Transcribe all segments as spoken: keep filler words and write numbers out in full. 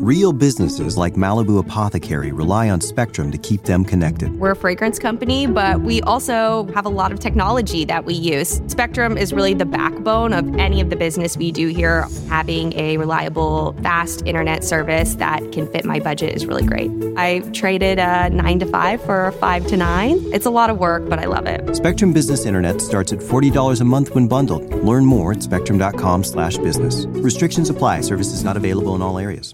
Real businesses like Malibu Apothecary rely on Spectrum to keep them connected. We're a fragrance company, but we also have a lot of technology that we use. Spectrum is really the backbone of any of the business we do here. Having a reliable, fast internet service that can fit my budget is really great. I traded a nine to five for a five to nine. It's a lot of work, but I love it. Spectrum Business Internet starts at forty dollars a month when bundled. Learn more at spectrum.com slash business. Restrictions apply. Services not available in all areas.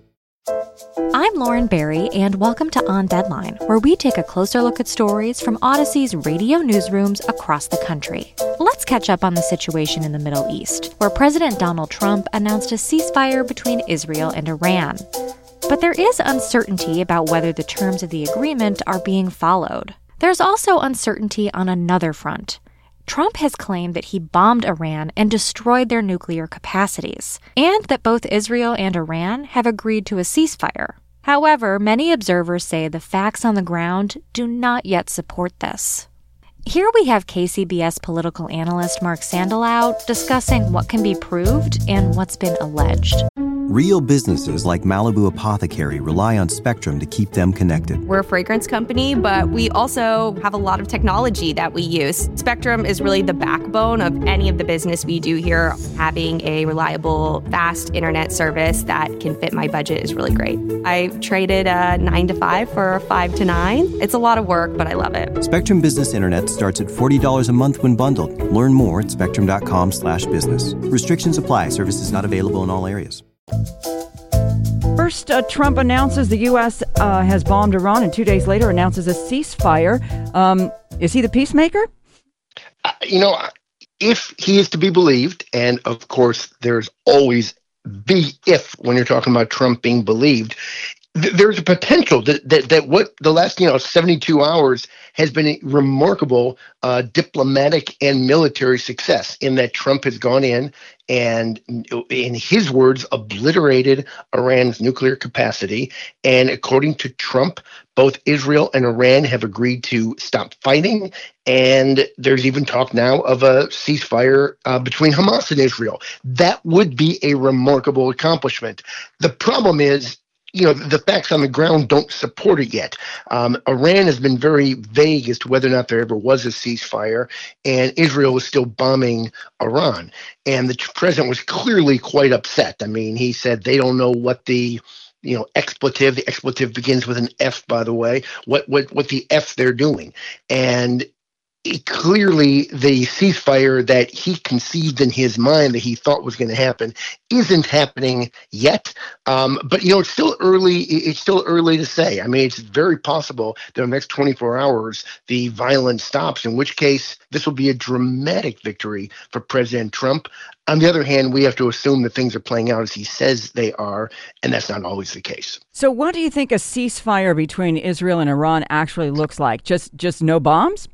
I'm Lauren Barry, and welcome to On Deadline, where we take a closer look at stories from Odyssey's radio newsrooms across the country. Let's catch up on the situation in the Middle East, where President Donald Trump announced a ceasefire between Israel and Iran. But there is uncertainty about whether the terms of the agreement are being followed. There's also uncertainty on another front. Trump has claimed that he bombed Iran and destroyed their nuclear capacities, and that both Israel and Iran have agreed to a ceasefire. However, many observers say the facts on the ground do not yet support this. Here we have K C B S political analyst Mark Sandelau discussing what can be proved and what's been alleged. Real businesses like Malibu Apothecary rely on Spectrum to keep them connected. We're a fragrance company, but we also have a lot of technology that we use. Spectrum is really the backbone of any of the business we do here. Having a reliable, fast internet service that can fit my budget is really great. I traded a nine to five for a five to nine. It's a lot of work, but I love it. Spectrum Business Internet starts at forty dollars a month when bundled. Learn more at spectrum.com slash business. Restrictions apply. Services not available in all areas. First, uh, Trump announces the U S uh, has bombed Iran, and two days later announces a ceasefire. Um, is he the peacemaker? Uh, you know, if he is to be believed, and of course there's always the if when you're talking about Trump being believed, th- there's a potential that, that that what the last you know seventy-two hours has been a remarkable uh, diplomatic and military success in that Trump has gone in and, in his words, obliterated Iran's nuclear capacity. And according to Trump, both Israel and Iran have agreed to stop fighting. And there's even talk now of a ceasefire uh, between Hamas and Israel. That would be a remarkable accomplishment. The problem is, you know, the facts on the ground don't support it yet. Um, Iran has been very vague as to whether or not there ever was a ceasefire, and Israel was still bombing Iran. And the president was clearly quite upset. I mean, he said they don't know what the you know, expletive, the expletive begins with an F, by the way, what what what the F they're doing. And it, clearly the ceasefire that he conceived in his mind that he thought was going to happen isn't happening yet. Um, but, you know, it's still early. It's still early to say. I mean, it's very possible that in the next twenty-four hours, the violence stops, in which case this will be a dramatic victory for President Trump. On the other hand, we have to assume that things are playing out as he says they are, and that's not always the case. So what do you think a ceasefire between Israel and Iran actually looks like? Just just no bombs?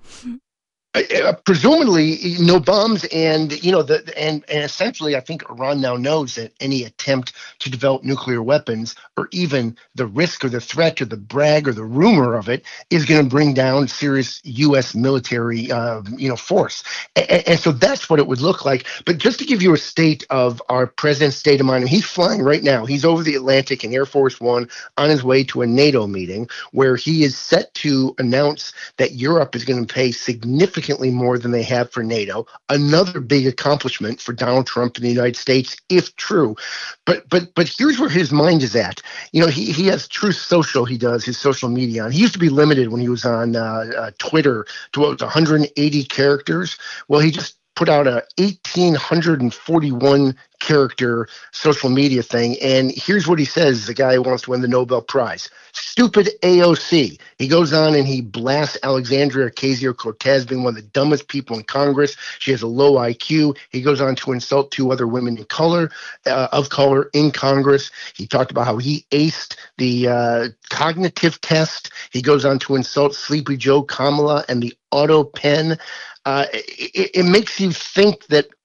Uh, presumably no bombs, and you know the and, and essentially I think Iran now knows that any attempt to develop nuclear weapons, or even the risk or the threat or the brag or the rumor of it, is going to bring down serious U S military uh, you know force, and, and so that's what it would look like. But just to give you a state of our president's state of mind, he's flying right now. He's over the Atlantic in Air Force One on his way to a NATO meeting where he is set to announce that Europe is going to pay significant more than they have for NATO. Another big accomplishment for Donald Trump in the United States, if true. But but but here's where his mind is at. You know, he, he has Truth Social, he does, his social media. And he used to be limited when he was on uh, uh, Twitter to what was one hundred eighty characters. Well, he just put out a one thousand eight hundred forty-one character social media thing. And here's what he says, the guy who wants to win the Nobel Prize. Stupid A O C. He goes on and he blasts Alexandria Ocasio-Cortez being one of the dumbest people in Congress. She has a low I Q. He goes on to insult two other women in color, uh, of color in Congress. He talked about how he aced the uh, cognitive test. He goes on to insult Sleepy Joe Kamala and the auto pen. Uh, it, it makes you think that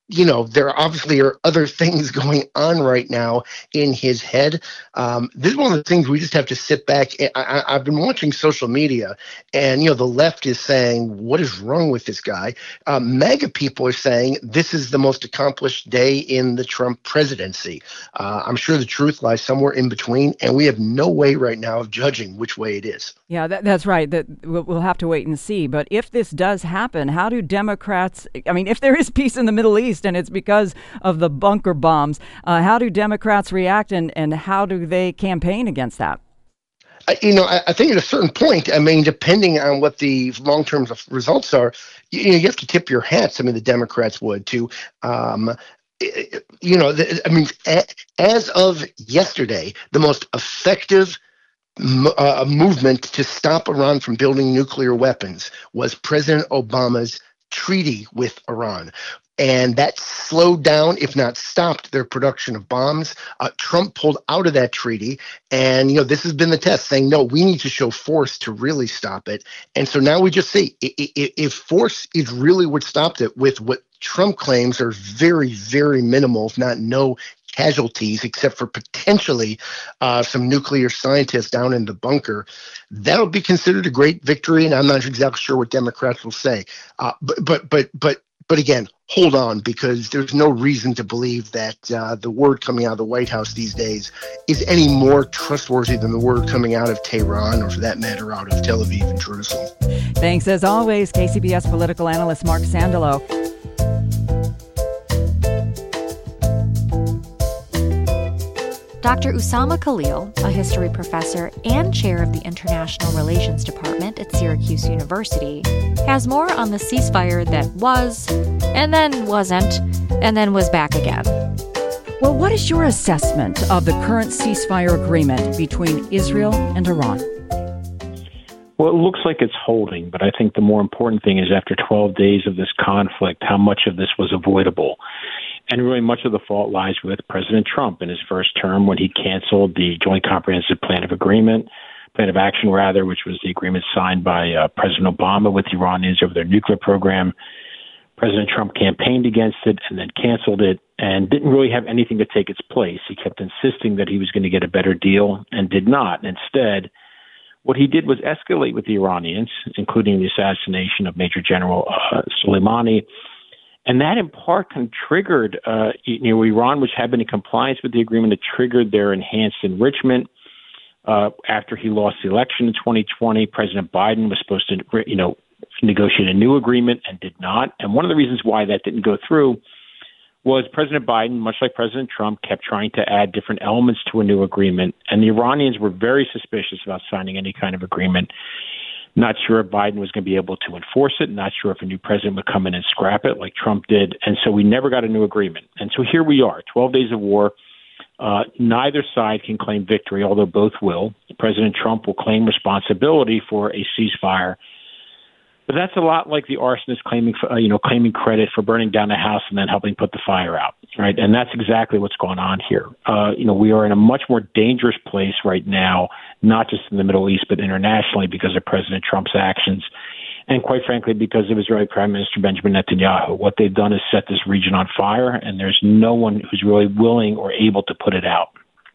you know, there obviously are other things going on right now in his head. Um, this is one of the things we just have to sit back. I, I, I've been watching social media, and, you know, the left is saying, what is wrong with this guy? Um, MAGA people are saying this is the most accomplished day in the Trump presidency. Uh, I'm sure the truth lies somewhere in between, and we have no way right now of judging which way it is. Yeah, that, that's right. That we'll, we'll have to wait and see. But if this does happen, how do Democrats, I mean, if there is peace in the Middle East and it's because of the bunker bombs, uh, how do Democrats react, and, and how do they campaign against that? You know, I, I think at a certain point, I mean, depending on what the long-term results are, you, you know, you have to tip your hats. I mean, the Democrats would too. Um, you know, the, I mean, a, as of yesterday, the most effective uh, movement to stop Iran from building nuclear weapons was President Obama's treaty with Iran. And that slowed down, if not stopped, their production of bombs. Uh, Trump pulled out of that treaty. And, you know, this has been the test, saying, no, we need to show force to really stop it. And so now we just see if force is really what stopped it, with what Trump claims are very, very minimal, if not no casualties, except for potentially uh, some nuclear scientists down in the bunker, that'll be considered a great victory. And I'm not exactly sure what Democrats will say. Uh, but, but, but, but, But again, hold on, because there's no reason to believe that uh, the word coming out of the White House these days is any more trustworthy than the word coming out of Tehran, or for that matter, out of Tel Aviv and Jerusalem. Thanks, as always, K C B S political analyst Mark Sandalo. Doctor Usama Khalil, a history professor and chair of the International Relations Department at Syracuse University, has more on the ceasefire that was, and then wasn't, and then was back again. Well, what is your assessment of the current ceasefire agreement between Israel and Iran? Well, it looks like it's holding, but I think the more important thing is, after twelve days of this conflict, how much of this was avoidable. And really much of the fault lies with President Trump in his first term, when he canceled the Joint Comprehensive Plan of Agreement, Plan of Action, rather, which was the agreement signed by uh, President Obama with the Iranians over their nuclear program. President Trump campaigned against it and then canceled it, and didn't really have anything to take its place. He kept insisting that he was going to get a better deal and did not. Instead, what he did was escalate with the Iranians, including the assassination of Major General uh, Soleimani. And that, in part, kind of triggered, uh, you know, Iran, which had been in compliance with the agreement, it triggered their enhanced enrichment. Uh, after he lost the election in twenty twenty, President Biden was supposed to, you know, negotiate a new agreement and did not. And one of the reasons why that didn't go through was President Biden, much like President Trump, kept trying to add different elements to a new agreement. And the Iranians were very suspicious about signing any kind of agreement. Not sure if Biden was going to be able to enforce it. Not sure if a new president would come in and scrap it like Trump did. And so we never got a new agreement. And so here we are, twelve days of war. Uh, neither side can claim victory, although both will. President Trump will claim responsibility for a ceasefire. But that's a lot like the arsonist claiming, uh, you know, claiming credit for burning down the house and then helping put the fire out, right? And that's exactly what's going on here. Uh, you know, we are in a much more dangerous place right now, not just in the Middle East, but internationally, because of President Trump's actions. And quite frankly, because of Israeli Prime Minister Benjamin Netanyahu. What they've done is set this region on fire, and there's no one who's really willing or able to put it out.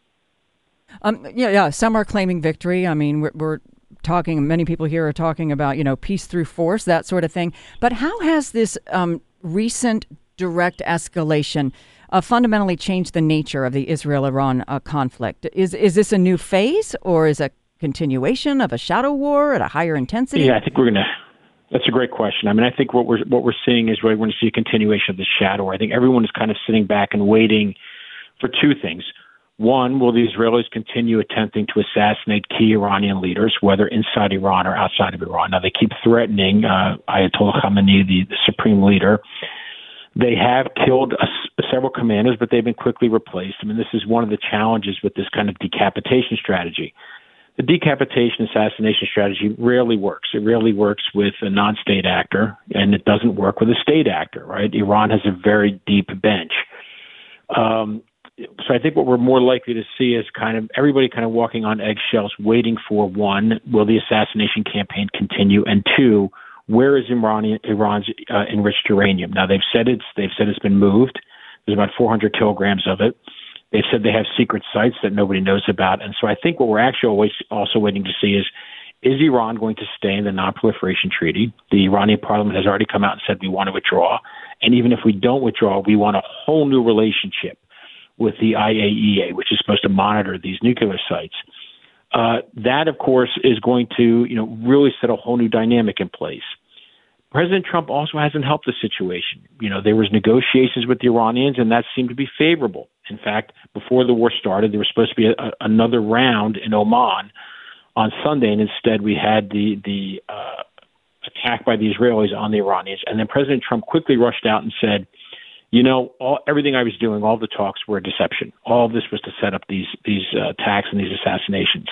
Um, yeah, yeah. Some are claiming victory. I mean, we're, we're talking, many people here are talking about, you know, peace through force, that sort of thing. But how has this um, recent direct escalation uh, fundamentally changed the nature of the Israel-Iran uh, conflict? Is is this a new phase, or is it a continuation of a shadow war at a higher intensity? Yeah, I think we're going to. That's a great question. I mean, I think what we're what we're seeing is really we're going to see a continuation of the shadow. I think everyone is kind of sitting back and waiting for two things. One, will the Israelis continue attempting to assassinate key Iranian leaders, whether inside Iran or outside of Iran? Now, they keep threatening uh, Ayatollah Khamenei, the, the supreme leader. They have killed a, several commanders, but they've been quickly replaced. I mean, this is one of the challenges with this kind of decapitation strategy. The decapitation assassination strategy rarely works. It rarely works with a non-state actor, and it doesn't work with a state actor, right? Iran has a very deep bench. Um, so I think what we're more likely to see is kind of everybody kind of walking on eggshells, waiting for, one, will the assassination campaign continue? And two, where is Iran, Iran's uh, enriched uranium? Now, they've said it's they've said it's been moved. There's about four hundred kilograms of it. They've said they have secret sites that nobody knows about. And so I think what we're actually always also waiting to see is, is Iran going to stay in the Non-Proliferation Treaty? The Iranian parliament has already come out and said we want to withdraw. And even if we don't withdraw, we want a whole new relationship with the I A E A, which is supposed to monitor these nuclear sites. Uh, that, of course, is going to, you know, really set a whole new dynamic in place. President Trump also hasn't helped the situation. You know, there was negotiations with the Iranians, and that seemed to be favorable. In fact, before the war started, there was supposed to be a, a, another round in Oman on Sunday, and instead we had the the uh, attack by the Israelis on the Iranians. And then President Trump quickly rushed out and said, you know, all, everything I was doing, all the talks were a deception. All of this was to set up these these uh, attacks and these assassinations.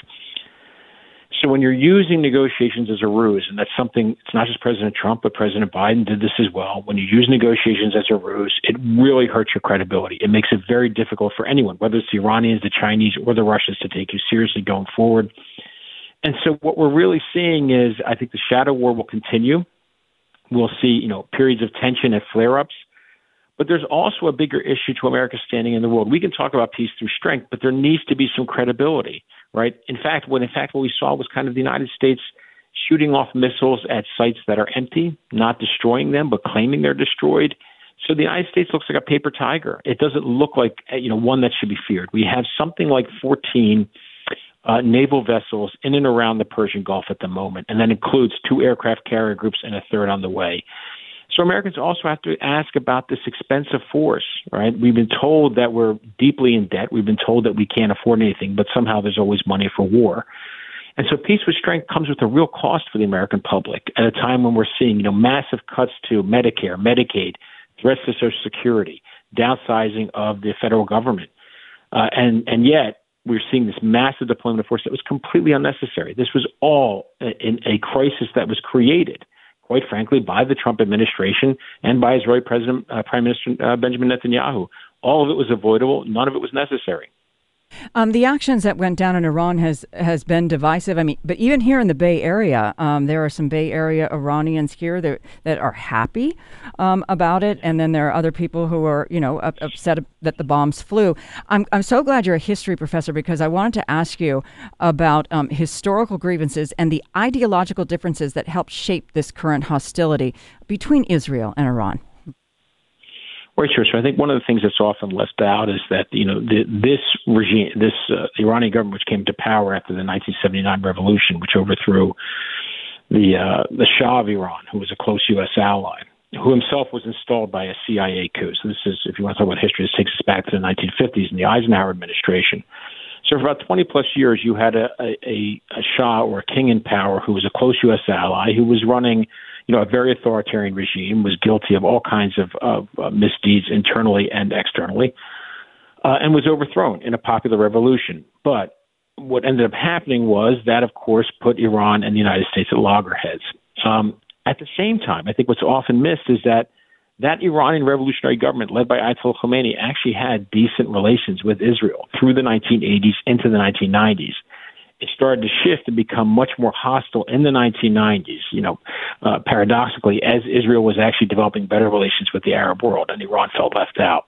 So when you're using negotiations as a ruse, and that's something, it's not just President Trump, but President Biden did this as well. When you use negotiations as a ruse, it really hurts your credibility. It makes it very difficult for anyone, whether it's the Iranians, the Chinese, or the Russians, to take you seriously going forward. And so what we're really seeing is, I think the shadow war will continue. We'll see, you know, periods of tension and flare-ups. But there's also a bigger issue to America's standing in the world. We can talk about peace through strength, but there needs to be some credibility, right? In fact, what in fact what we saw was kind of the United States shooting off missiles at sites that are empty, not destroying them, but claiming they're destroyed. So the United States looks like a paper tiger. It doesn't look like, you know, one that should be feared. We have something like fourteen uh, naval vessels in and around the Persian Gulf at the moment, and that includes two aircraft carrier groups and a third on the way. So Americans also have to ask about this expensive force, right? We've been told that we're deeply in debt. We've been told that we can't afford anything, but somehow there's always money for war. And so peace with strength comes with a real cost for the American public at a time when we're seeing, you know, massive cuts to Medicare, Medicaid, threats to Social Security, downsizing of the federal government. Uh, and, and yet we're seeing this massive deployment of force that was completely unnecessary. This was all in a crisis that was created, quite frankly, by the Trump administration and by Israeli President, uh, Prime Minister uh, Benjamin Netanyahu. All of it was avoidable. None of it was necessary. Um, the actions that went down in Iran has has been divisive. I mean, but even here in the Bay Area, um, there are some Bay Area Iranians here that that are happy um, about it, and then there are other people who are, you know, up, upset that the bombs flew. I'm I'm so glad you're a history professor, because I wanted to ask you about um, historical grievances and the ideological differences that helped shape this current hostility between Israel and Iran. Right, sure. So I think one of the things that's often left out is that, you know, the, this regime, this uh, Iranian government, which came to power after the nineteen seventy-nine revolution, which overthrew the uh, the Shah of Iran, who was a close U S ally, who himself was installed by a C I A coup. So this is, if you want to talk about history, this takes us back to the nineteen fifties in the Eisenhower administration. So for about twenty plus years, you had a, a, a Shah or a king in power who was a close U S ally, who was running, you know, a very authoritarian regime, was guilty of all kinds of, of uh, misdeeds internally and externally, uh, and was overthrown in a popular revolution. But what ended up happening was that, of course, put Iran and the United States at loggerheads. Um, at the same time, I think what's often missed is that that Iranian revolutionary government led by Ayatollah Khomeini actually had decent relations with Israel through the nineteen eighties into the nineteen nineties. It started to shift and become much more hostile in the nineteen nineties, you know, uh, paradoxically, as Israel was actually developing better relations with the Arab world and Iran felt left out.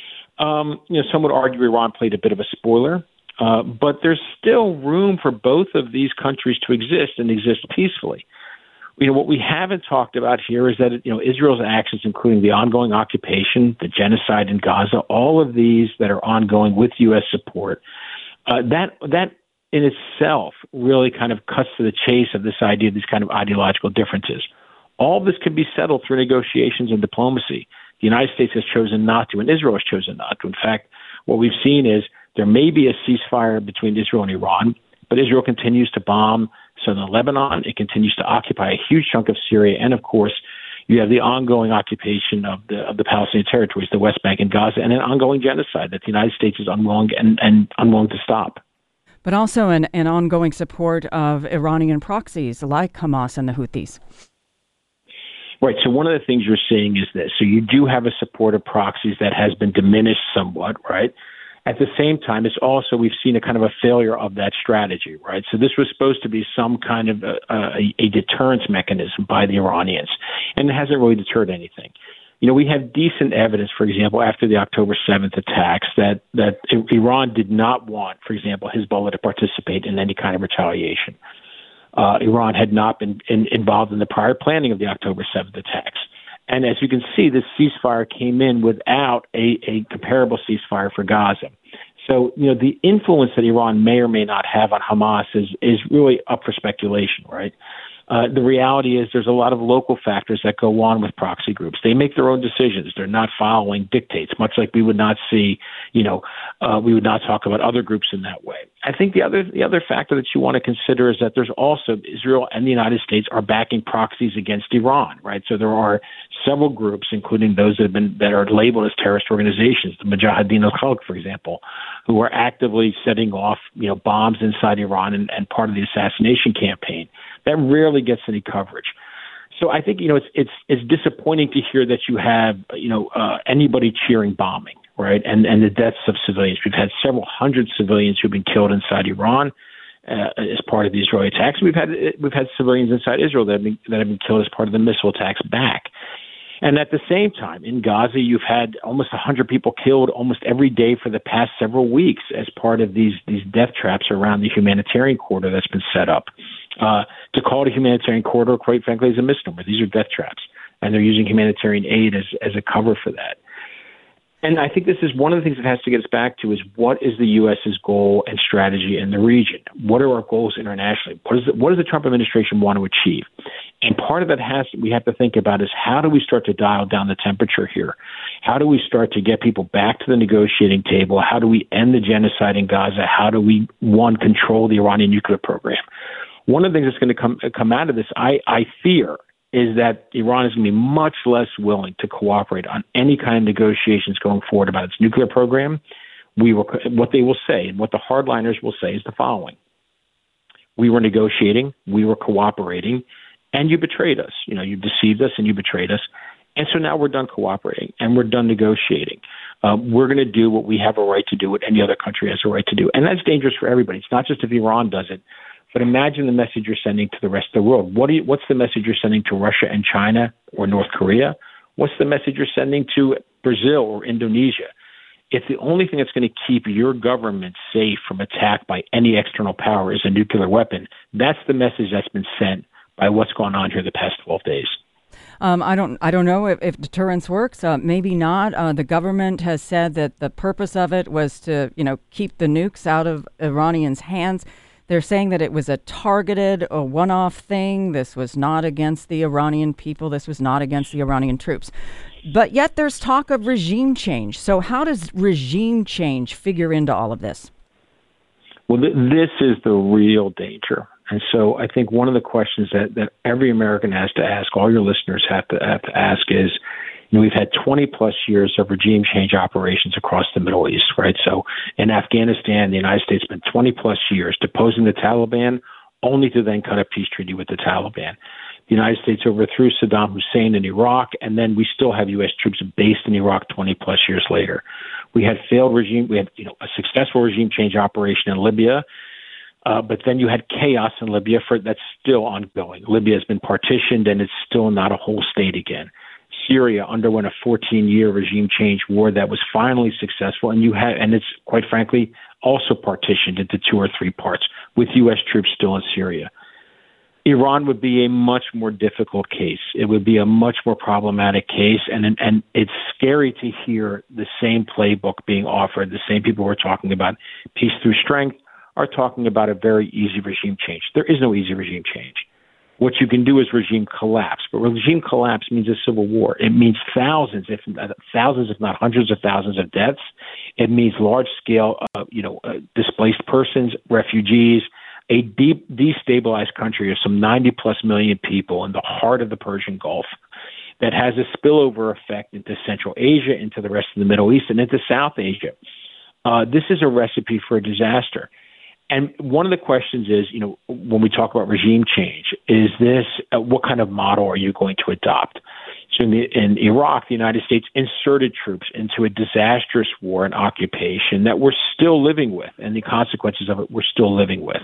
Um, you know, some would argue Iran played a bit of a spoiler, uh, but there's still room for both of these countries to exist and exist peacefully. You know, what we haven't talked about here is that, you know, Israel's actions, including the ongoing occupation, the genocide in Gaza, all of these that are ongoing with U S support, uh, that that in itself really kind of cuts to the chase of this idea of these kind of ideological differences. All of this can be settled through negotiations and diplomacy. The United States has chosen not to, and Israel has chosen not to. In fact, what we've seen is there may be a ceasefire between Israel and Iran, but Israel continues to bomb southern Lebanon. It continues to occupy a huge chunk of Syria. And, of course, you have the ongoing occupation of the of the Palestinian territories, the West Bank and Gaza, and an ongoing genocide that the United States is unwilling and, and unwilling to stop. But also an, an ongoing support of Iranian proxies like Hamas and the Houthis. Right. So one of the things you're seeing is this. So you do have a support of proxies that has been diminished somewhat, right? At the same time, it's also, we've seen a kind of a failure of that strategy, right? So this was supposed to be some kind of a, a, a deterrence mechanism by the Iranians, and it hasn't really deterred anything. You know, we have decent evidence, for example, after the October seventh attacks, that, that Iran did not want, for example, Hezbollah to participate in any kind of retaliation. Uh, Iran had not been in, involved in the prior planning of the October seventh attacks. And as you can see, this ceasefire came in without a, a comparable ceasefire for Gaza. So, you know, the influence that Iran may or may not have on Hamas is, is really up for speculation, right? Uh, the reality is there's a lot of local factors that go on with proxy groups. They make their own decisions. They're not following dictates, much like we would not see, you know, uh, we would not talk about other groups in that way. I think the other the other factor that you want to consider is that there's also Israel and the United States are backing proxies against Iran, right? So there are several groups, including those that have been that are labeled as terrorist organizations, the Mujahideen al-Khalq, for example, who are actively setting off, you know, bombs inside Iran and, and part of the assassination campaign. That rarely gets any coverage. So I think, you know, it's it's it's disappointing to hear that you have, you know, uh, anybody cheering bombing, right? And and the deaths of civilians. We've had several hundred civilians who've been killed inside Iran uh, as part of the Israeli attacks. We've had we've had civilians inside Israel that have been, that have been killed as part of the missile attacks back. And at the same time, in Gaza, you've had almost one hundred people killed almost every day for the past several weeks as part of these these death traps around the humanitarian corridor that's been set up. Uh, to call it a humanitarian corridor, quite frankly, is a misnomer. These are death traps, and they're using humanitarian aid as, as a cover for that. And I think this is one of the things that has to get us back to is what is the U S's goal and strategy in the region? What are our goals internationally? What, is the, what does the Trump administration want to achieve? And part of that has we have to think about is how do we start to dial down the temperature here? How do we start to get people back to the negotiating table? How do we end the genocide in Gaza? How do we, one, control the Iranian nuclear program? One of the things that's going to come come out of this, I, I fear, is that Iran is going to be much less willing to cooperate on any kind of negotiations going forward about its nuclear program. We were, what they will say, and what the hardliners will say, is the following: we were negotiating, we were cooperating, and you betrayed us. You know, you deceived us and you betrayed us, and so now we're done cooperating and we're done negotiating. Uh, we're going to do what we have a right to do, what any other country has a right to do, and that's dangerous for everybody. It's not just if Iran does it. But imagine the message you're sending to the rest of the world. What do you, what's the message you're sending to Russia and China or North Korea? What's the message you're sending to Brazil or Indonesia? If the only thing that's going to keep your government safe from attack by any external power is a nuclear weapon, that's the message that's been sent by what's gone on here the past twelve days. Um, I don't. I don't know if, if deterrence works. Uh, maybe not. Uh, the government has said that the purpose of it was to, you know, keep the nukes out of Iranians' hands. They're saying that it was a targeted, a one-off thing. This was not against the Iranian people. This was not against the Iranian troops. But yet there's talk of regime change. So how does regime change figure into all of this? Well, th- this is the real danger. And so I think one of the questions that, that every American has to ask, all your listeners have to have to ask is, you know, we've had twenty plus years of regime change operations across the Middle East, right? So in Afghanistan, the United States spent twenty plus years deposing the Taliban, only to then cut a peace treaty with the Taliban. The United States overthrew Saddam Hussein in Iraq, and then we still have U S troops based in Iraq twenty plus years later. We had failed regime, we had, you know, a successful regime change operation in Libya. Uh, but then you had chaos in Libya for that's still ongoing. Libya has been partitioned, and it's still not a whole state again. Syria underwent a fourteen-year regime change war that was finally successful, and you had, and it's quite frankly also partitioned into two or three parts with U S troops still in Syria. Iran would be a much more difficult case. It would be a much more problematic case, and and it's scary to hear the same playbook being offered. The same people who are talking about peace through strength are talking about a very easy regime change. There is no easy regime change. What you can do is regime collapse, but regime collapse means a civil war. It means thousands, if thousands, if not hundreds of thousands of deaths. It means large-scale, uh, you know, uh, displaced persons, refugees, a deep destabilized country of some ninety plus million people in the heart of the Persian Gulf that has a spillover effect into Central Asia, into the rest of the Middle East, and into South Asia. Uh, this is a recipe for a disaster. And one of the questions is, you know, when we talk about regime change, is this, uh, what kind of model are you going to adopt? So in, the, in Iraq, the United States inserted troops into a disastrous war and occupation that we're still living with, and the consequences of it we're still living with.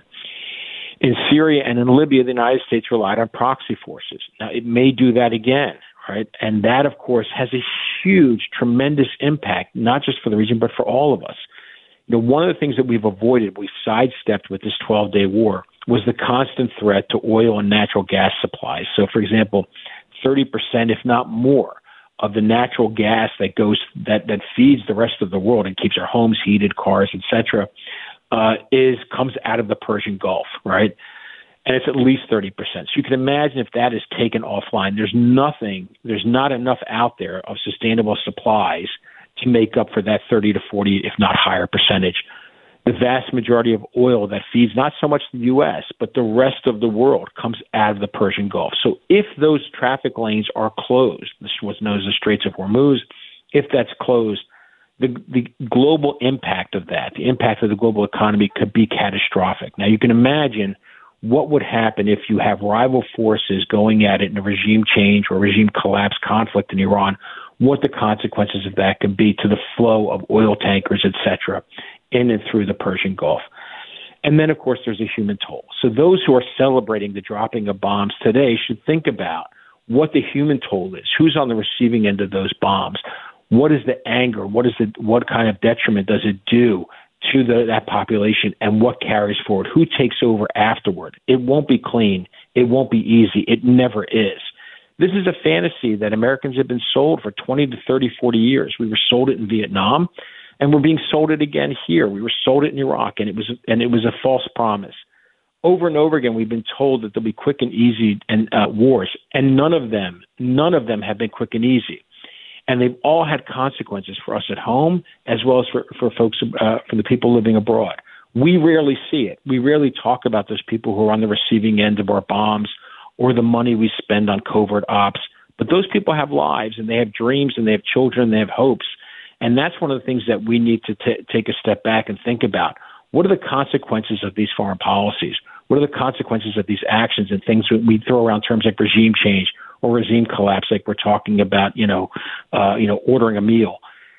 In Syria and in Libya, the United States relied on proxy forces. Now, it may do that again, right? And that, of course, has a huge, tremendous impact, not just for the region, but for all of us. You know, one of the things that we've avoided, we've sidestepped with this twelve-day war, was the constant threat to oil and natural gas supplies. So, for example, thirty percent, if not more, of the natural gas that goes that, that feeds the rest of the world and keeps our homes heated, cars, et cetera, uh, is comes out of the Persian Gulf, right? And it's at least thirty percent. So you can imagine if that is taken offline, there's nothing, there's not enough out there of sustainable supplies to make up for that thirty to forty, if not higher percentage. The vast majority of oil that feeds not so much the U S, but the rest of the world comes out of the Persian Gulf. So if those traffic lanes are closed, this is what's known as the Straits of Hormuz, if that's closed, the, the global impact of that, the impact of the global economy could be catastrophic. Now, you can imagine what would happen if you have rival forces going at it in a regime change or regime collapse conflict in Iran, what the consequences of that could be to the flow of oil tankers, et cetera, in and through the Persian Gulf. And then, of course, there's a human toll. So those who are celebrating the dropping of bombs today should think about what the human toll is. Who's on the receiving end of those bombs? What is the anger? What is it? What kind of detriment does it do to the, that population, and what carries forward? Who takes over afterward? It won't be clean. It won't be easy. It never is. This is a fantasy that Americans have been sold for twenty to thirty, forty years. We were sold it in Vietnam, and we're being sold it again here. We were sold it in Iraq, and it was and it was a false promise. Over and over again, we've been told that there'll be quick and easy and uh, wars, and none of them, none of them have been quick and easy. And they've all had consequences for us at home, as well as for, for folks, uh, for the people living abroad. We rarely see it. We rarely talk about those people who are on the receiving end of our bombs or the money we spend on covert ops. But those people have lives, and they have dreams, and they have children, and they have hopes. And that's one of the things that we need to t- take a step back and think about. What are the consequences of these foreign policies? What are the consequences of these actions and things that we throw around terms like regime change or regime collapse, like we're talking about, you know, uh, you know, ordering a meal?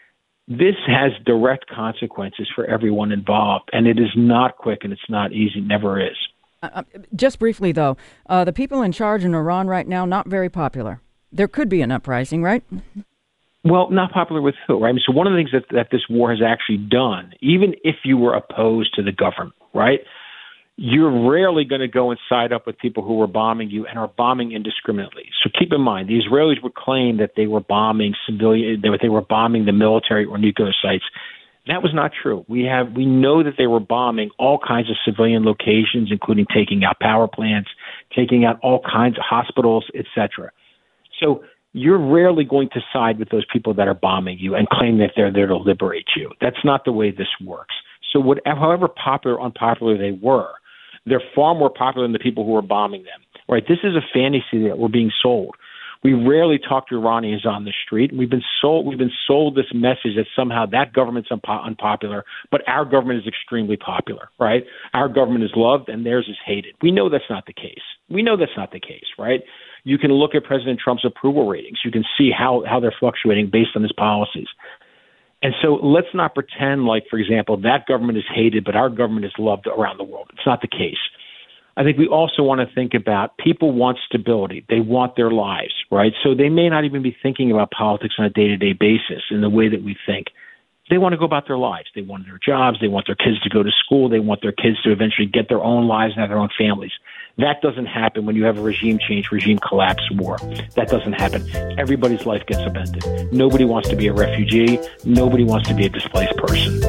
This has direct consequences for everyone involved, and it is not quick, and it's not easy. It never is. Uh, just briefly, though, uh, the people in charge in Iran right now, not very popular. There could be an uprising, right? Well, not popular with who, right? I mean, so one of the things that, that this war has actually done, even if you were opposed to the government, right, you're rarely going to go and side up with people who were bombing you and are bombing indiscriminately. So keep in mind, the Israelis would claim that they were bombing civilian, that they were bombing the military or nuclear sites. That was not true. We have we know that they were bombing all kinds of civilian locations, including taking out power plants, taking out all kinds of hospitals, et cetera. So you're rarely going to side with those people that are bombing you and claim that they're there to liberate you. That's not the way this works. So whatever, however popular or unpopular they were, they're far more popular than the people who are bombing them. Right? This is a fantasy that we're being sold. We rarely talk to Iranians on the street. We've been sold. We've been sold this message that somehow that government's unpo- unpopular, but our government is extremely popular. Right? Our government is loved and theirs is hated. We know that's not the case. We know that's not the case. Right? You can look at President Trump's approval ratings. You can see how how they're fluctuating based on his policies. And so let's not pretend like, for example, that government is hated, but our government is loved around the world. It's not the case. I think we also want to think about people want stability. They want their lives, right? So they may not even be thinking about politics on a day-to-day basis in the way that we think. They want to go about their lives. They want their jobs. They want their kids to go to school. They want their kids to eventually get their own lives and have their own families. That doesn't happen when you have a regime change, regime collapse war. That doesn't happen. Everybody's life gets upended. Nobody wants to be a refugee. Nobody wants to be a displaced person.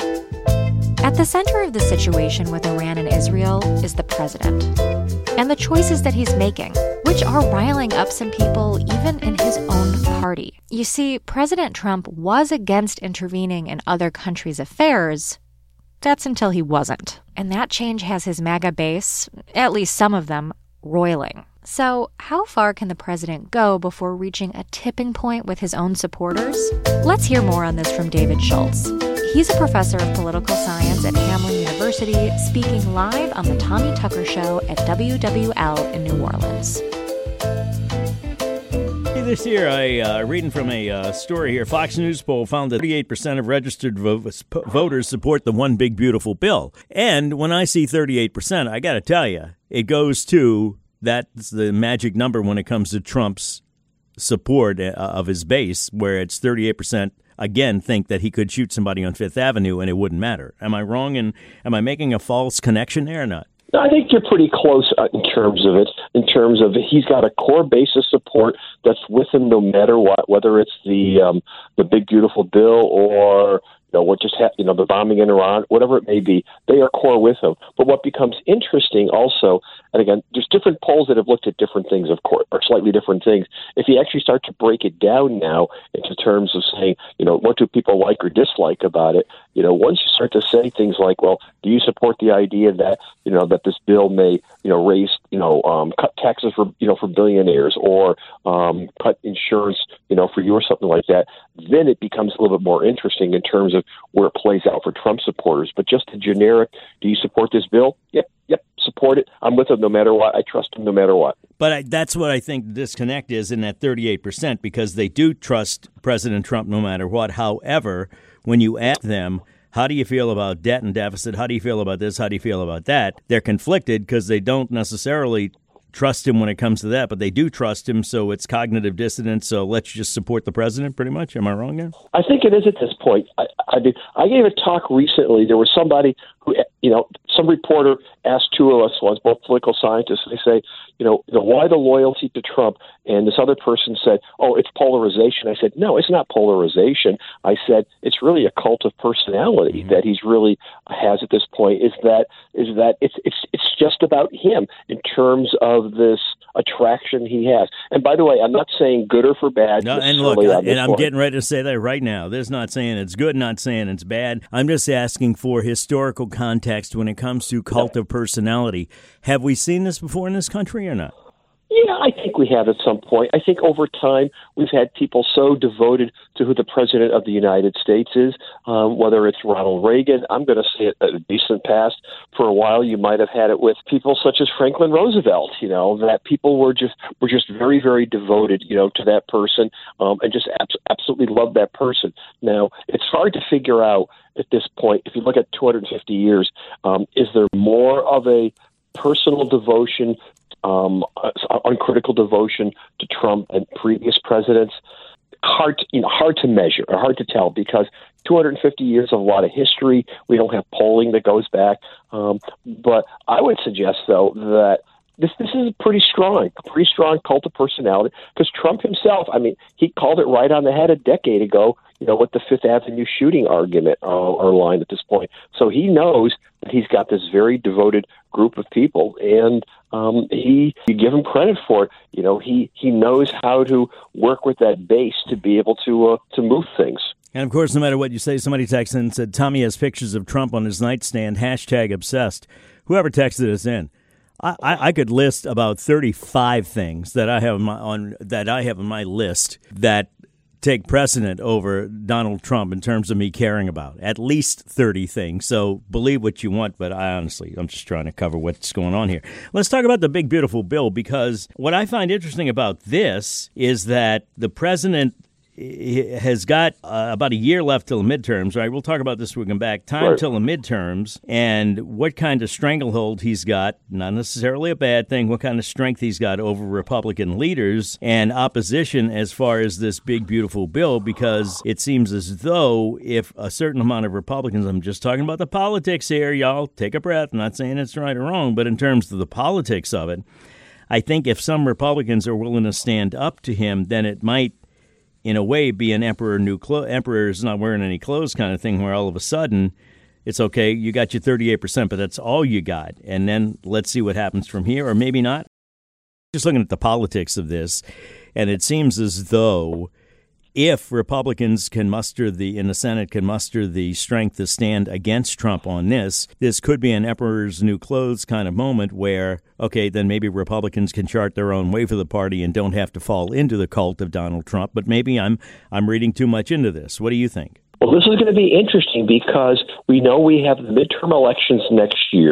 At the center of the situation with Iran and Israel is the president and the choices that he's making, which are riling up some people even in his own party. You see, President Trump was against intervening in other countries' affairs. That's until he wasn't. And that change has his MAGA base, at least some of them, roiling. So how far can the president go before reaching a tipping point with his own supporters? Let's hear more on this from David Schultz. He's a professor of political science at Hamline University, speaking live on The Tommy Tucker Show at W W L in New Orleans. Early this year, I uh, reading from a uh, story here, Fox News poll found that thirty-eight percent of registered vo- voters support the One Big Beautiful Bill. And when I see thirty-eight percent, I got to tell you, it goes to that's the magic number when it comes to Trump's support uh, of his base, where it's thirty-eight percent. Again, think that he could shoot somebody on Fifth Avenue and it wouldn't matter. Am I wrong? And am I making a false connection there or not? I think you're pretty close in terms of it, in terms of he's got a core base of support that's with him no matter what, whether it's the um, the big, beautiful bill or you know, what just happened, you know, the bombing in Iran, whatever it may be, they are core with him. But what becomes interesting also, and again, there's different polls that have looked at different things, of course, or slightly different things. If you actually start to break it down now into terms of saying, you know, what do people like or dislike about it, you know, once you start to say things like, well, do you support the idea that, you know, that this bill may, you know, raise, you know, um, cut taxes for, you know, for billionaires or um, cut insurance, you know, for you or something like that, then it becomes a little bit more interesting in terms of where it plays out for Trump supporters. But just a generic, do you support this bill? Yep, yep, support it. I'm with him no matter what. I trust him no matter what. But I, that's what I think the disconnect is in that thirty-eight percent, because they do trust President Trump no matter what. However, when you ask them, how do you feel about debt and deficit? How do you feel about this? How do you feel about that? They're conflicted because they don't necessarily trust him when it comes to that, but they do trust him, so it's cognitive dissonance. So let's just support the president, pretty much. Am I wrong there? I think it is at this point. I, I did. I gave a talk recently. There was somebody who, you know, some reporter asked two of us once, both political scientists. They say, you know, you know, why the loyalty to Trump? And this other person said, oh, it's polarization. I said, no, it's not polarization. I said, it's really a cult of personality mm-hmm. that he's really has at this point. Is that is that it's it's it's just about him in terms of this attraction he has. And by the way, I'm not saying good or for bad. No, and look, I, and I'm point. getting ready to say that right now. There's not saying it's good, not saying it's bad. I'm just asking for historical context when it comes to cult of personality. Have we seen this before in this country or not? Yeah, I think we have at some point. I think over time we've had people so devoted to who the president of the United States is, um, whether it's Ronald Reagan. I'm going to say it a decent past. For a while, you might have had it with people such as Franklin Roosevelt. You know, that people were just were just very, very devoted, you know, to that person, um, and just abs- absolutely loved that person. Now, it's hard to figure out at this point. If you look at two hundred fifty years, um, is there more of a personal devotion, um, uncritical devotion to Trump and previous presidents? Hard, to, you know, hard to measure, or hard to tell, because two hundred fifty years of a lot of history. We don't have polling that goes back, um, but I would suggest, though, that this this is pretty strong, pretty strong cult of personality. Because Trump himself, I mean, he called it right on the head a decade ago. You know, with the Fifth Avenue shooting argument uh, or line at this point. So he knows that he's got this very devoted group of people, and um, he, you give him credit for it. You know, he, he knows how to work with that base to be able to uh, to move things. And, of course, no matter what you say, somebody texted in and said, Tommy has pictures of Trump on his nightstand, hashtag obsessed. Whoever texted us in. I, I, I could list about thirty-five things that I have on my, on, that I have on my list that take precedent over Donald Trump in terms of me caring about. At least thirty things. So believe what you want, but I honestly, I'm just trying to cover what's going on here. Let's talk about the big, beautiful bill, because what I find interesting about this is that the president has got uh, about a year left till the midterms, right? We'll talk about this when we come back. Time right. till the midterms, and what kind of stranglehold he's got, not necessarily a bad thing, what kind of strength he's got over Republican leaders and opposition as far as this big, beautiful bill, because it seems as though if a certain amount of Republicans, I'm just talking about the politics here, y'all, take a breath, I'm not saying it's right or wrong, but in terms of the politics of it, I think if some Republicans are willing to stand up to him, then it might in a way, be an emperor new clo- emperor's not wearing any clothes kind of thing, where all of a sudden it's okay, you got your thirty-eight percent, but that's all you got. And then let's see what happens from here, or maybe not. Just looking at the politics of this, and it seems as though if Republicans can muster the, in the Senate, can muster the strength to stand against Trump on this, this could be an emperor's new clothes kind of moment where, okay, then maybe Republicans can chart their own way for the party and don't have to fall into the cult of Donald Trump. But maybe I'm I'm reading too much into this. What do you think? Well, this is going to be interesting because we know we have the midterm elections next year.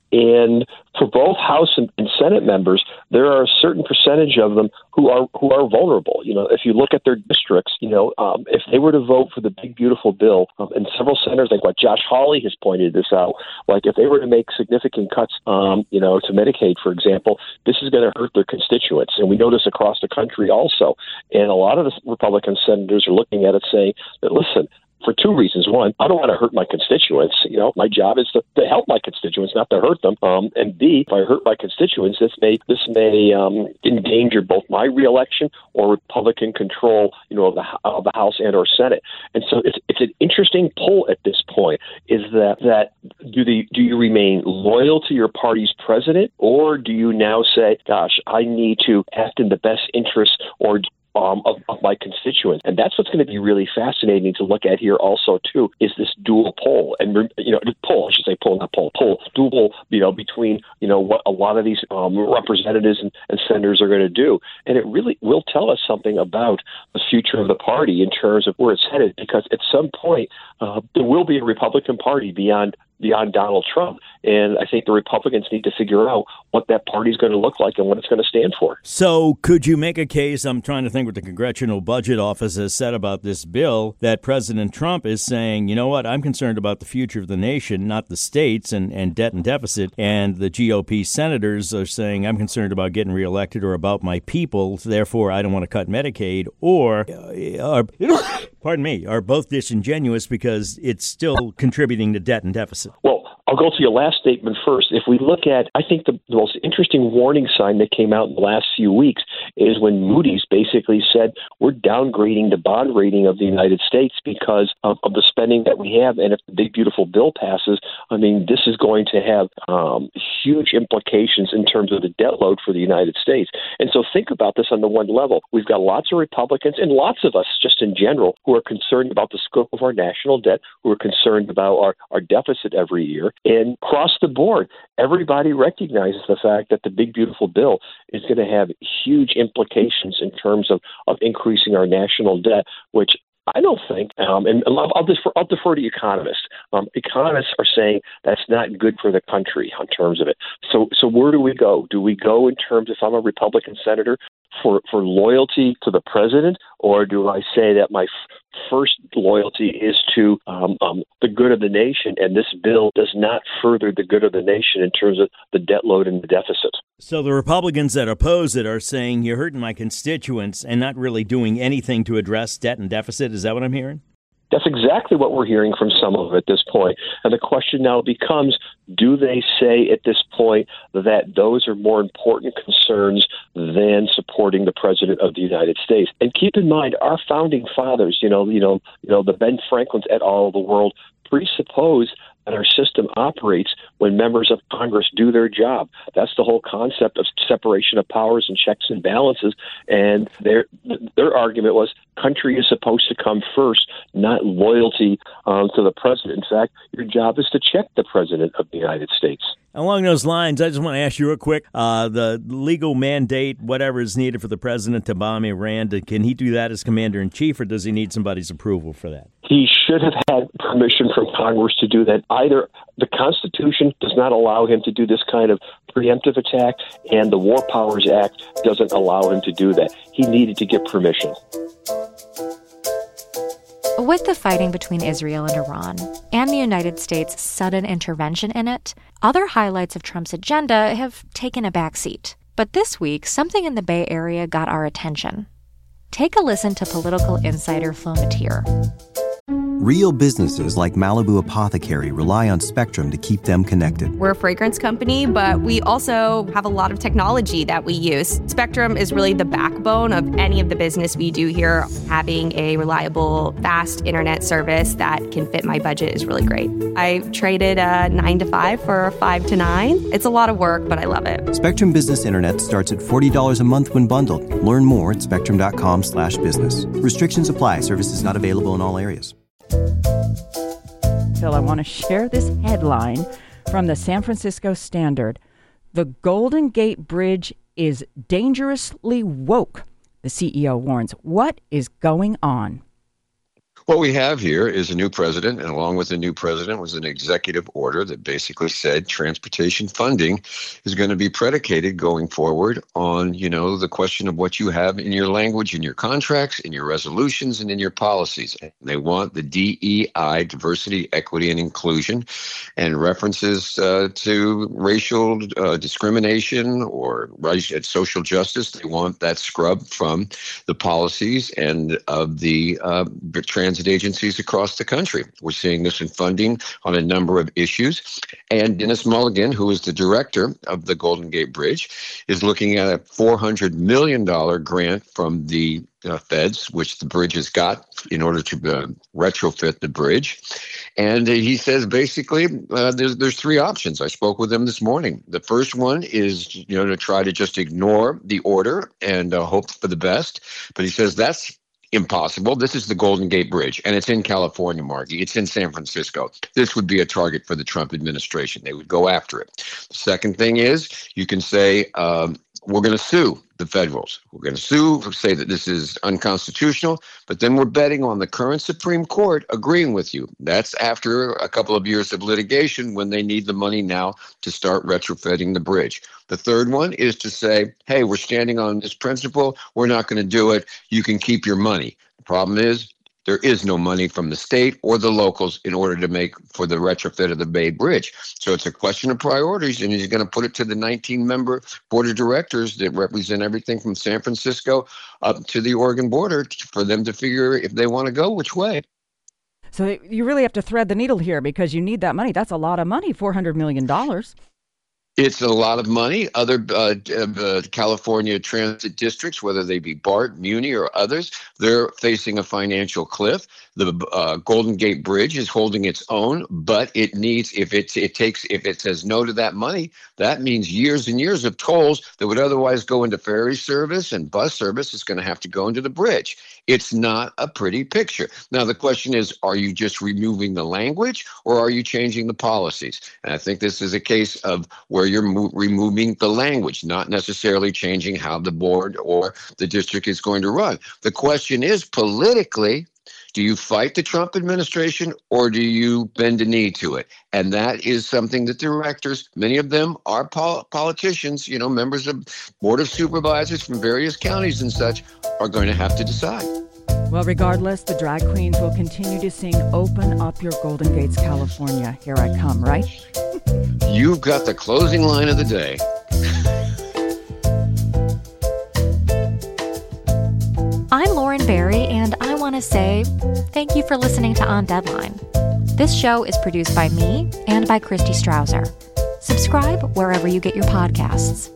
And for both House and, and Senate members, there are a certain percentage of them who are who are vulnerable. You know, if you look at their districts, you know, um, if they were to vote for the big beautiful bill, um, and several senators, like what Josh Hawley has pointed this out, like if they were to make significant cuts, um, you know, to Medicaid, for example, this is going to hurt their constituents, and we know this across the country also. And a lot of the Republican senators are looking at it saying that, listen, for two reasons. One, I don't want to hurt my constituents. You know, my job is to, to help my constituents, not to hurt them. Um, and B, if I hurt my constituents, this may this may um, endanger both my reelection or Republican control, you know, of the of the House and or Senate. And so it's it's an interesting poll at this point. Is that that do the do you remain loyal to your party's president, or do you now say, gosh, I need to act in the best interest or Um, of, of my constituents? And that's what's going to be really fascinating to look at here also, too, is this dual poll. And, you know, poll, I should say poll, not poll, poll, dual, you know, between, you know, what a lot of these um, representatives and, and senators are going to do. And it really will tell us something about the future of the party in terms of where it's headed, because at some point uh, there will be a Republican Party beyond beyond Donald Trump. And I think the Republicans need to figure out what that party is going to look like and what it's going to stand for. So could you make a case, I'm trying to think what the Congressional Budget Office has said about this bill, that President Trump is saying, you know what, I'm concerned about the future of the nation, not the states and, and debt and deficit. And the G O P senators are saying, I'm concerned about getting reelected or about my people, so therefore I don't want to cut Medicaid, or uh, are, pardon me, are both disingenuous because it's still contributing to debt and deficit? Well, I'll go to your last statement first. If we look at, I think the, the most interesting warning sign that came out in the last few weeks is when Moody's basically said, we're downgrading the bond rating of the United States because of, of the spending that we have. And if the big, beautiful bill passes, I mean, this is going to have um, huge implications in terms of the debt load for the United States. And so think about this on the one level. We've got lots of Republicans and lots of us just in general who are concerned about the scope of our national debt, who are concerned about our, our deficit every year. And across the board, everybody recognizes the fact that the big, beautiful bill is going to have huge implications in terms of, of increasing our national debt, which I don't think, um, and I'll, I'll, defer, I'll defer to economists. Um, economists are saying that's not good for the country in terms of it. So, so where do we go? Do we go in terms, if I'm a Republican senator, for, for loyalty to the president, or do I say that my f- first loyalty is to um, um, the good of the nation, and this bill does not further the good of the nation in terms of the debt load and the deficit? So the Republicans that oppose it are saying you're hurting my constituents and not really doing anything to address debt and deficit. Is that what I'm hearing? That's exactly what we're hearing from some of them at this point. And the question now becomes, do they say at this point that those are more important concerns than supporting the president of the United States? And keep in mind, our founding fathers, you know, you know, you know, the Ben Franklins et al. Of the world presuppose that our system operates when members of Congress do their job. That's the whole concept of separation of powers and checks and balances. And their their argument was country is supposed to come first, not loyalty um, to the president. In fact, your job is to check the president of the United States. Along those lines, I just want to ask you real quick, uh, the legal mandate, whatever is needed for the president to bomb Iran, can he do that as commander-in-chief, or does he need somebody's approval for that? He should have had permission from Congress to do that. Either the Constitution does not allow him to do this kind of preemptive attack, and the War Powers Act doesn't allow him to do that. He needed to get permission. With the fighting between Israel and Iran, and the United States' sudden intervention in it, other highlights of Trump's agenda have taken a backseat. But this week, something in the Bay Area got our attention. Take a listen to political insider Flo Matier. Real businesses like Malibu Apothecary rely on Spectrum to keep them connected. We're a fragrance company, but we also have a lot of technology that we use. Spectrum is really the backbone of any of the business we do here. Having a reliable, fast internet service that can fit my budget is really great. I traded a nine to five for a five to nine. It's a lot of work, but I love it. Spectrum Business Internet starts at forty dollars a month when bundled. Learn more at spectrum.com slash business. Restrictions apply. Services not available in all areas. Phil, I want to share this headline from the San Francisco Standard. The Golden Gate Bridge is dangerously woke, the C E O warns. What is going on? What we have here is a new president, and along with the new president was an executive order that basically said transportation funding is going to be predicated going forward on, you know, the question of what you have in your language, in your contracts, in your resolutions, and in your policies. And they want the D E I, diversity, equity, and inclusion, and references uh, to racial uh, discrimination or racial, social justice. They want that scrubbed from the policies and of the uh, transit agencies across the country. We're seeing this in funding on a number of issues. And Dennis Mulligan, who is the director of the Golden Gate Bridge, is looking at a four hundred million dollars grant from the uh, feds, which the bridge has got in order to uh, retrofit the bridge. And uh, he says basically uh, there's, there's three options. I spoke with him this morning. The first one is, you know, to try to just ignore the order and uh, hope for the best. But he says that's impossible. This is the Golden Gate Bridge, and it's in California, Margie. It's in San Francisco. This would be a target for the Trump administration. They would go after it. The second thing is you can say, um, we're going to sue the federals. We're going to sue, say that this is unconstitutional, but then we're betting on the current Supreme Court agreeing with you. That's after a couple of years of litigation when they need the money now to start retrofitting the bridge. The third one is to say, hey, we're standing on this principle. We're not going to do it. You can keep your money. The problem is there is no money from the state or the locals in order to make for the retrofit of the Bay Bridge. So it's a question of priorities, and he's going to put it to the nineteen-member board of directors that represent everything from San Francisco up to the Oregon border for them to figure if they want to go which way. So you really have to thread the needle here because you need that money. That's a lot of money, four hundred million dollars. It's a lot of money. Other uh, uh, California transit districts, whether they be BART, Muni, or others, they're facing a financial cliff. The uh, Golden Gate Bridge is holding its own, but it needs, if it, it takes, if it says no to that money, that means years and years of tolls that would otherwise go into ferry service and bus service is going to have to go into the bridge. It's not a pretty picture. Now, the question is, are you just removing the language or are you changing the policies? And I think this is a case of where you're mo- removing the language, not necessarily changing how the board or the district is going to run. The question is, politically, do you fight the Trump administration or do you bend a knee to it? And that is something that the directors, many of them are pol- politicians, you know, members of board of supervisors from various counties and such, are going to have to decide. Well, regardless, the drag queens will continue to sing "Open Up Your Golden Gates, California. Here I come," right? You've got the closing line of the day. I'm Lauren Barry, and I want to say thank you for listening to On Deadline. This show is produced by me and by Christy Strausser. Subscribe wherever you get your podcasts.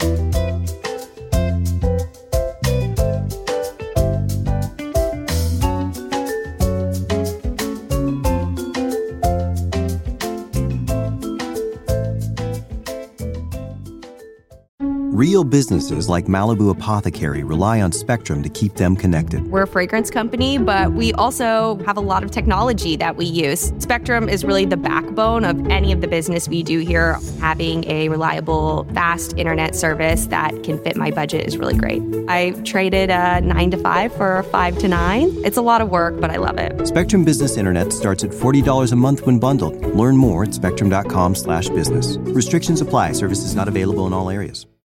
Real businesses like Malibu Apothecary rely on Spectrum to keep them connected. We're a fragrance company, but we also have a lot of technology that we use. Spectrum is really the backbone of any of the business we do here. Having a reliable, fast internet service that can fit my budget is really great. I traded a nine to five for a five to nine. It's a lot of work, but I love it. Spectrum Business Internet starts at forty dollars a month when bundled. Learn more at spectrum dot com slash business. Restrictions apply. Services not available in all areas.